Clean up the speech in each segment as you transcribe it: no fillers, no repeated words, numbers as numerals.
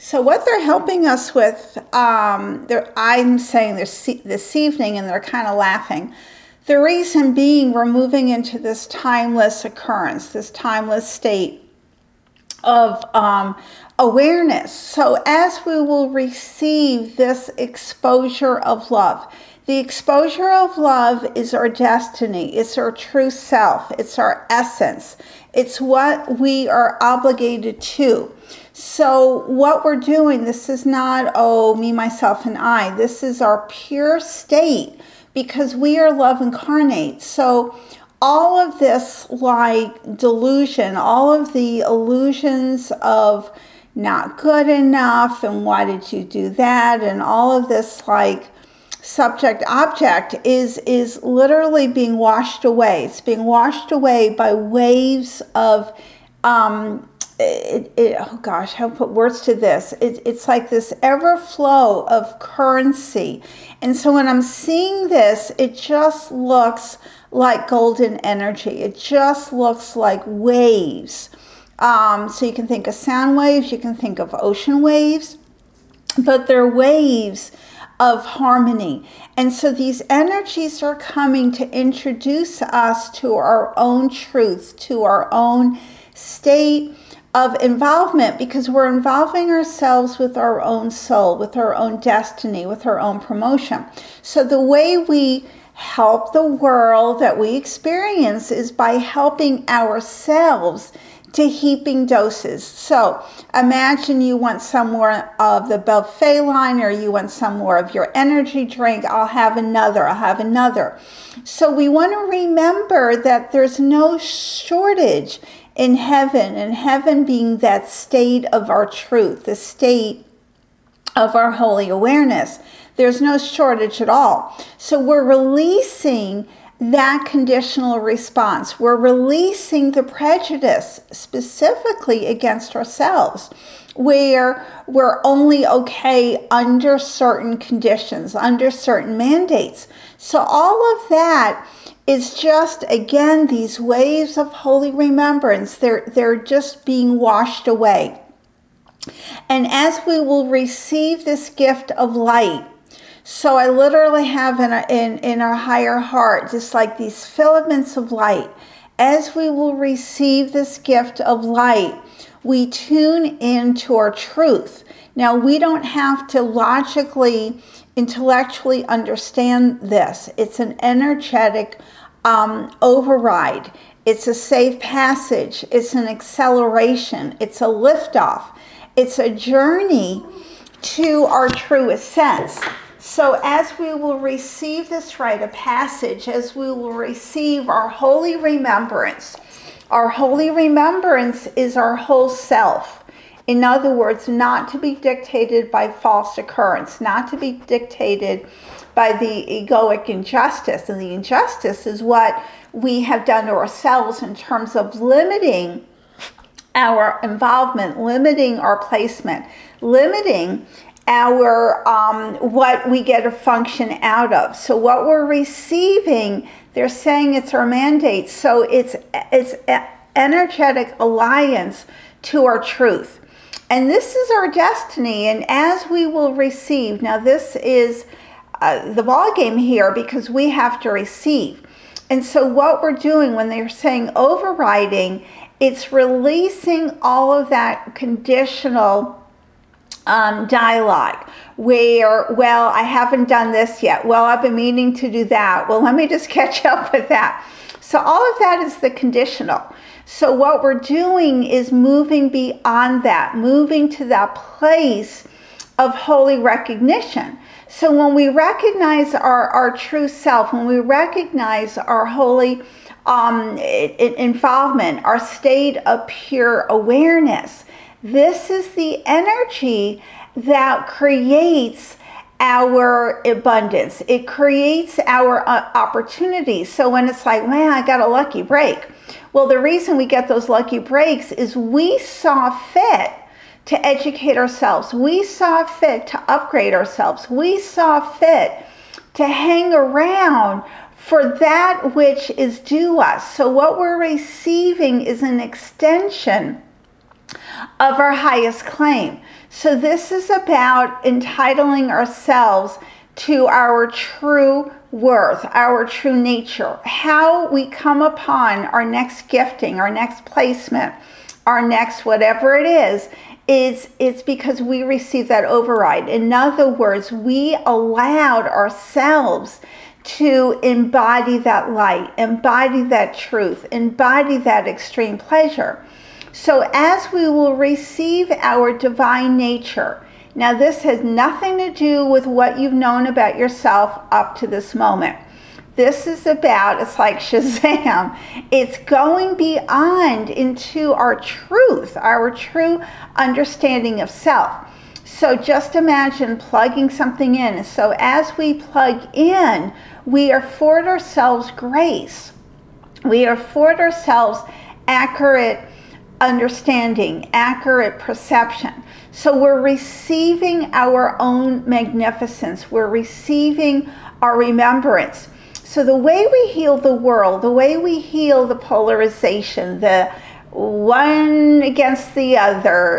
So what they're helping us with, I'm saying this evening, and they're kind of laughing. The reason being, we're moving into this timeless occurrence, this timeless state of awareness. So as we will receive this exposure of love, the exposure of love is our destiny. It's our true self. It's our essence. It's what we are obligated to. So what we're doing, this is not, me, myself, and I. This is our pure state because we are love incarnate. So all of this like delusion, all of the illusions of not good enough and why did you do that, and all of this like subject object is literally being washed away. It's being washed away by waves of oh gosh, how to put words to this? It's like this ever flow of currency. And so when I'm seeing this, it just looks like golden energy. It just looks like waves. So you can think of sound waves, you can think of ocean waves, but they're waves of harmony. And so these energies are coming to introduce us to our own truth, to our own state of involvement, because we're involving ourselves with our own soul, with our own destiny, with our own promotion. So the way we help the world that we experience is by helping ourselves to heaping doses. So imagine you want some more of the buffet line, or you want some more of your energy drink. I'll have another. So we want to remember that there's no shortage in heaven, and heaven being that state of our truth, the state of our holy awareness. There's no shortage at all. So we're releasing that conditional response. We're releasing the prejudice specifically against ourselves, where we're only okay under certain conditions, under certain mandates. So all of that is just, again, these waves of holy remembrance. They're just being washed away. And as we will receive this gift of light, so I literally have in our higher heart, just like these filaments of light, as we will receive this gift of light, we tune into our truth. Now, we don't have to logically, intellectually understand this. It's an energetic override. It's a safe passage. It's an acceleration. It's a liftoff. It's a journey to our truest sense. So as we will receive this rite of passage, as we will receive our holy remembrance is our whole self. In other words, not to be dictated by false occurrence, not to be dictated by the egoic injustice. And the injustice is what we have done to ourselves in terms of limiting our involvement, limiting our placement, limiting our what we get a function out of. So what we're receiving, they're saying it's our mandate. So it's energetic alliance to our truth. And this is our destiny. And as we will receive, now this is the ball game here, because we have to receive. And so what we're doing when they're saying overriding, it's releasing all of that conditional dialogue where, well, I haven't done this yet. Well, I've been meaning to do that. Well, let me just catch up with that. So all of that is the conditional. So what we're doing is moving beyond that, moving to that place of holy recognition. So when we recognize our true self, when we recognize our holy involvement, our state of pure awareness, this is the energy that creates our abundance. It creates our opportunities. So when it's like, man, I got a lucky break. Well, the reason we get those lucky breaks is we saw fit to educate ourselves. We saw fit to upgrade ourselves. We saw fit to hang around for that which is due us. So what we're receiving is an extension of our highest claim. So this is about entitling ourselves to our true worth, our true nature, how we come upon our next gifting, our next placement, our next whatever it is, it's because we received that override. In other words, we allowed ourselves to embody that light, embody that truth, embody that extreme pleasure. So as we will receive our divine nature, now this has nothing to do with what you've known about yourself up to this moment. This is about, it's like Shazam, it's going beyond into our truth, our true understanding of self. So just imagine plugging something in. So as we plug in, we afford ourselves grace. We afford ourselves accurate understanding, accurate perception. So we're receiving our own magnificence. We're receiving our remembrance. So the way we heal the world, the way we heal the polarization, the one against the other,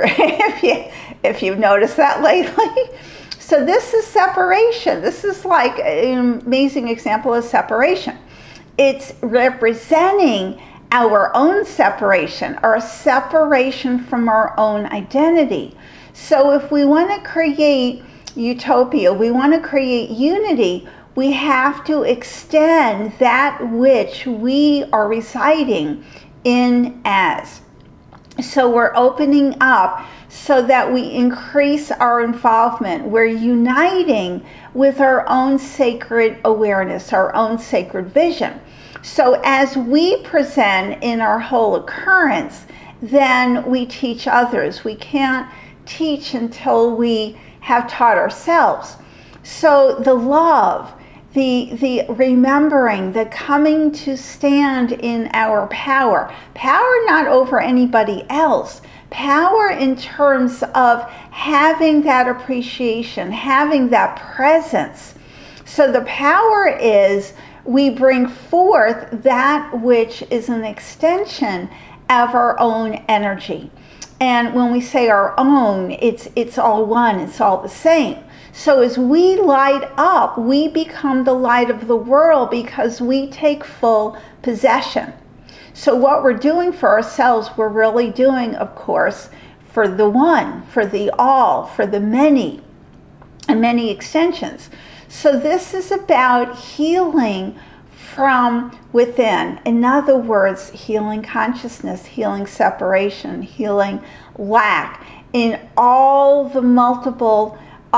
if you've noticed that lately. So this is separation. This is like an amazing example of separation. It's representing our own separation, our separation from our own identity. So if we want to create utopia, we want to create unity, we have to extend that which we are residing in as. So we're opening up so that we increase our involvement. We're uniting with our own sacred awareness, our own sacred vision. So as we present in our whole occurrence, then we teach others. We can't teach until we have taught ourselves. So the love, the remembering, the coming to stand in our power not over anybody else, power in terms of having that appreciation, having that presence. So the power is we bring forth that which is an extension of our own energy. And when we say our own, it's all one, it's all the same. So as we light up, we become the light of the world because we take full possession. So what we're doing for ourselves, we're really doing, of course, for the one, for the all, for the many, and many extensions. So this is about healing from within. In other words, healing consciousness, healing separation, healing lack in all the multiple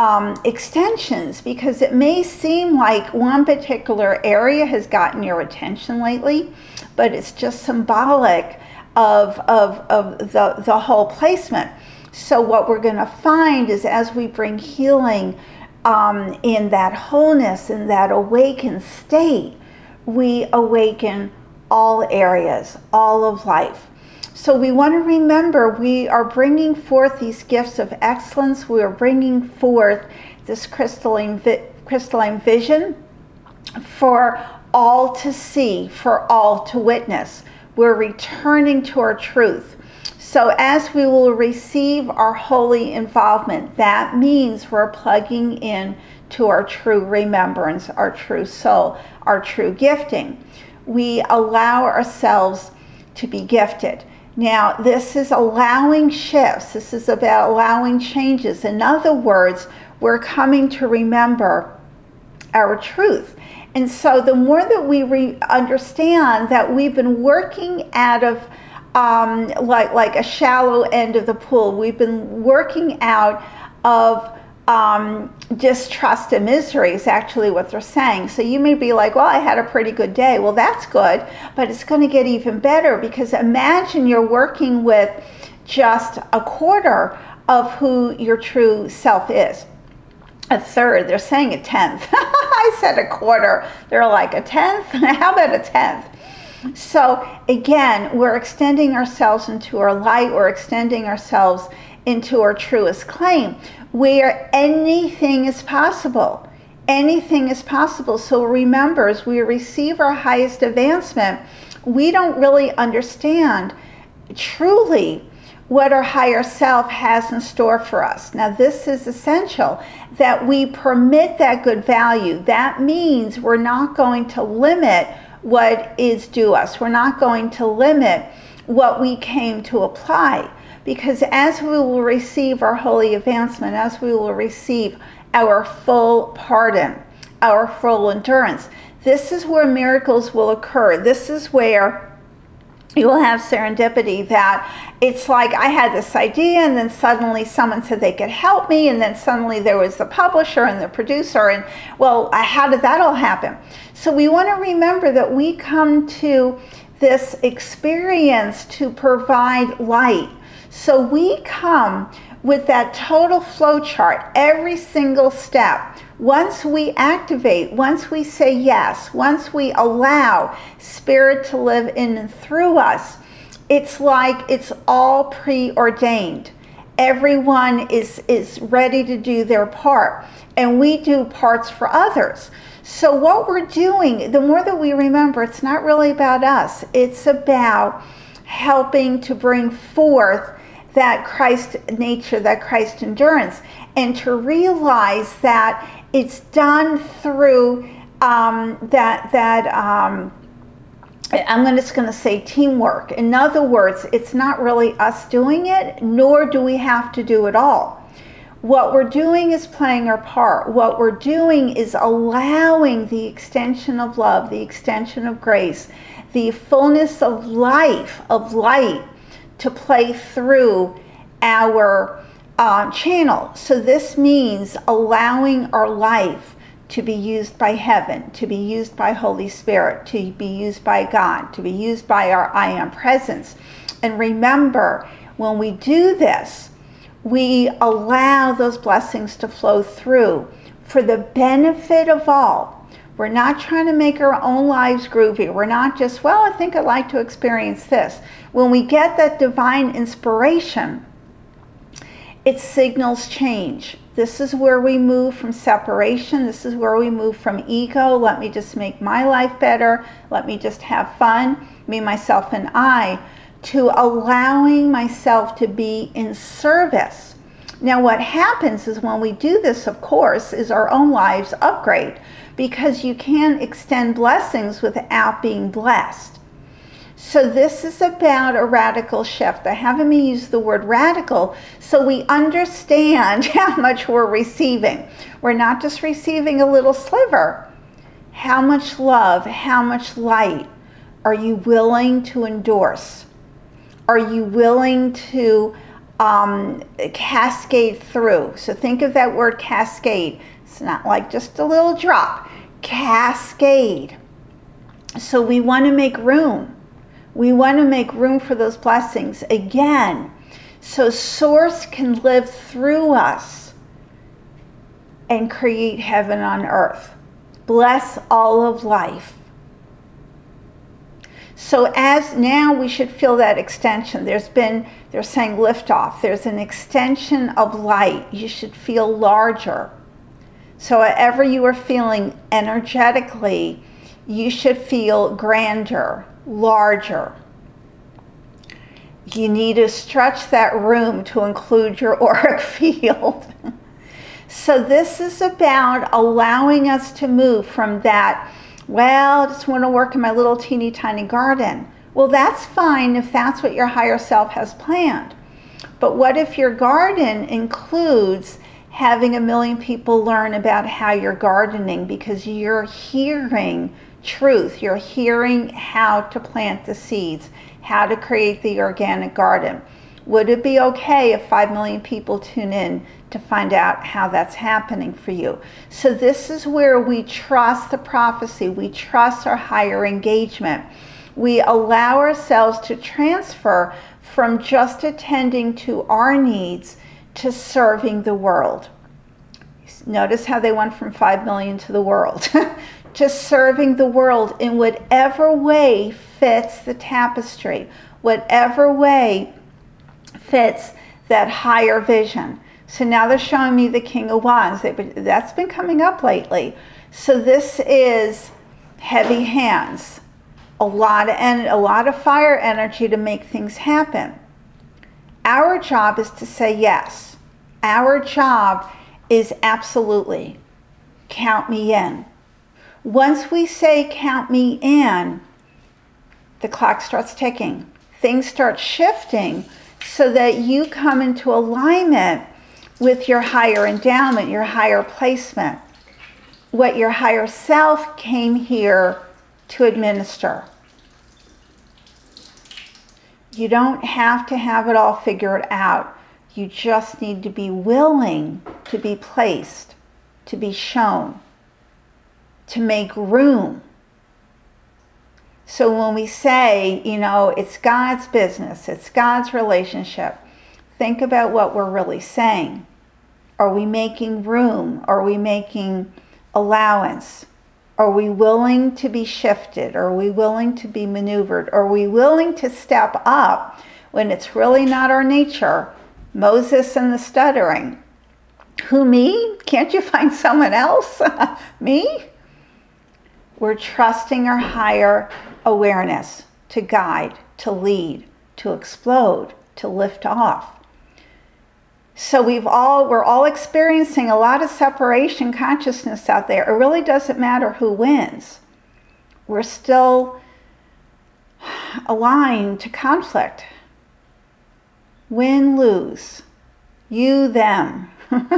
extensions, because it may seem like one particular area has gotten your attention lately, but it's just symbolic of the whole placement. So what we're going to find is as we bring healing in that wholeness, in that awakened state, we awaken all areas, all of life. So we want to remember we are bringing forth these gifts of excellence. We are bringing forth this crystalline vision for all to see, for all to witness. We're returning to our truth. So as we will receive our holy involvement, that means we're plugging in to our true remembrance, our true soul, our true gifting. We allow ourselves to be gifted. Now, this is allowing shifts. This is about allowing changes. In other words, we're coming to remember our truth. And so the more that we understand that we've been working out of like a shallow end of the pool, we've been working out of distrust and misery is actually what they're saying. So you may be like, well, I had a pretty good day. Well, that's good, but it's going to get even better, because imagine you're working with just a quarter of who your true self is. A third, they're saying a tenth. I said a quarter. They're like a tenth? How about a tenth? So again, we're extending ourselves into our light. We're extending ourselves into our truest claim, where anything is possible. Anything is possible. So remember, as we receive our highest advancement, we don't really understand truly what our higher self has in store for us. Now, this is essential that we permit that good value. That means we're not going to limit what is due us. We're not going to limit what we came to apply. Because as we will receive our holy advancement, as we will receive our full pardon, our full endurance, this is where miracles will occur. This is where you will have serendipity, that it's like I had this idea and then suddenly someone said they could help me, and then suddenly there was the publisher and the producer, and well, how did that all happen? So we want to remember that we come to this experience to provide light. So we come with that total flow chart, every single step. Once we activate, once we say yes, once we allow Spirit to live in and through us, it's like it's all preordained. Everyone is ready to do their part, and we do parts for others. So what we're doing, the more that we remember, it's not really about us. It's about helping to bring forth that Christ nature, that Christ endurance, and to realize that it's done through I'm just going to say teamwork. In other words, it's not really us doing it, nor do we have to do it all. What we're doing is playing our part. What we're doing is allowing the extension of love, the extension of grace, the fullness of life, of light, to play through our channel. So this means allowing our life to be used by heaven, to be used by Holy Spirit, to be used by God, to be used by our I Am presence. And remember, when we do this, we allow those blessings to flow through for the benefit of all. We're not trying to make our own lives groovy. We're not just, well, I think I'd like to experience this. When we get that divine inspiration, it signals change. This is where we move from separation. This is where we move from ego. Let me just make my life better. Let me just have fun, me, myself, and I, to allowing myself to be in service. Now, what happens is when we do this, of course, is our own lives upgrade, because you can't extend blessings without being blessed. So this is about a radical shift. I haven't used the word radical so we understand how much we're receiving. We're not just receiving a little sliver. How much love, how much light are you willing to endorse? Are you willing to cascade through? So think of that word cascade. It's not like just a little drop. Cascade. So we want to make room. We want to make room for those blessings again, so Source can live through us and create heaven on earth. Bless all of life. So as now we should feel that extension. They're saying liftoff. There's an extension of light. You should feel larger. So whatever you are feeling energetically, you should feel grander, larger. You need to stretch that room to include your auric field. So this is about allowing us to move from that, well, I just want to work in my little teeny tiny garden. Well, that's fine if that's what your higher self has planned. But what if your garden includes having 1 million people learn about how you're gardening, because you're hearing truth. You're hearing how to plant the seeds, how to create the organic garden. Would it be okay if 5 million people tune in to find out how that's happening for you? So this is where we trust the prophecy. We trust our higher engagement. We allow ourselves to transfer from just attending to our needs to serving the world. Notice how they went from 5 million to the world. To serving the world in whatever way fits the tapestry, whatever way fits that higher vision. So now they're showing me the King of Wands. That's been coming up lately. So this is heavy hands, a lot of fire energy to make things happen. Our job is to say yes. Our job is absolutely count me in. Once we say count me in, the clock starts ticking. Things start shifting so that you come into alignment with your higher endowment, your higher placement, what your higher self came here to administer. You don't have to have it all figured out. You just need to be willing to be placed, to be shown, to make room. So when we say, it's God's business, it's God's relationship, think about what we're really saying. Are we making room? Are we making allowance? Are we willing to be shifted? Are we willing to be maneuvered? Are we willing to step up when it's really not our nature? Moses and the stuttering. Who, me? Can't you find someone else? Me? We're trusting our higher awareness to guide, to lead, to explode, to lift off. So we're all experiencing a lot of separation consciousness out there. It really doesn't matter who wins. We're still aligned to conflict. Win, lose. You, them.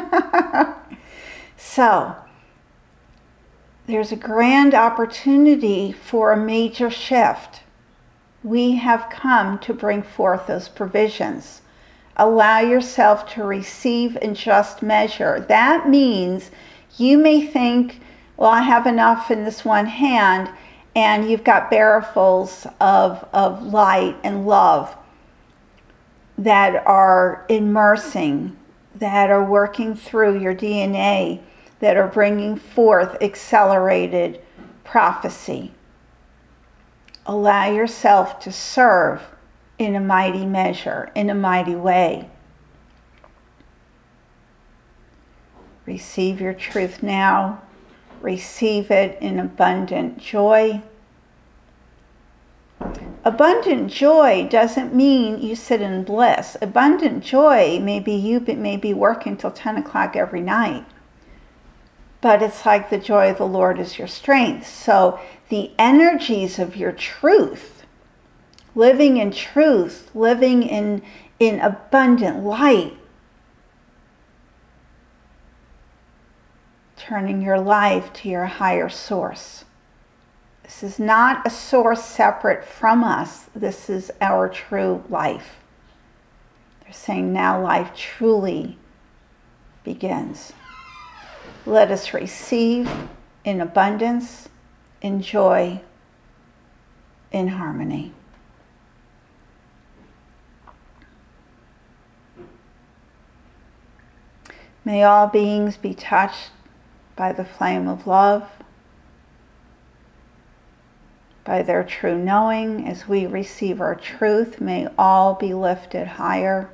So, there's a grand opportunity for a major shift. We have come to bring forth those provisions. Allow yourself to receive in just measure. That means you may think, well, I have enough in this one hand, and you've got barrelfuls of light and love that are immersing, that are working through your DNA, that are bringing forth accelerated prophecy. Allow yourself to serve in a mighty measure, in a mighty way. Receive your truth now. Receive it in abundant joy. Abundant joy doesn't mean you sit in bliss. Abundant joy maybe you may be working till 10 o'clock every night. But it's like the joy of the Lord is your strength. So the energies of your truth, living in truth, living in abundant light, turning your life to your higher source. This is not a source separate from us. This is our true life. They're saying now life truly begins. Let us receive in abundance, in joy, in harmony. May all beings be touched by the flame of love, by their true knowing. As we receive our truth, may all be lifted higher.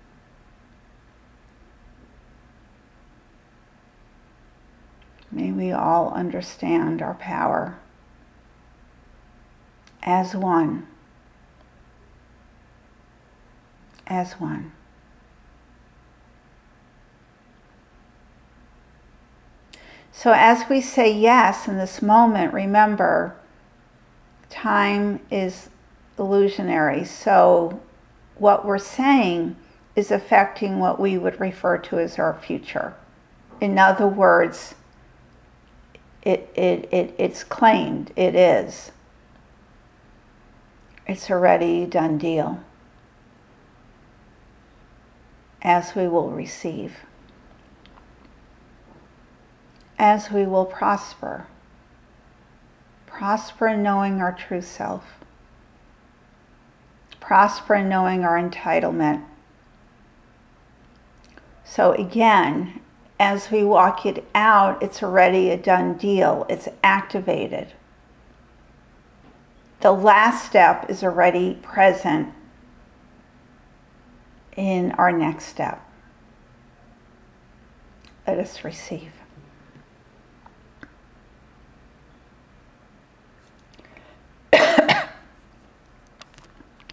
May we all understand our power as one. As one. So as we say yes in this moment, remember, time is illusionary. So what we're saying is affecting what we would refer to as our future. In other words, it's claimed, it is. It's already a done deal. As we will receive. As we will prosper. Prosper in knowing our true self. Prosper in knowing our entitlement. So again, as we walk it out, it's already a done deal. It's activated. The last step is already present in our next step. Let us receive.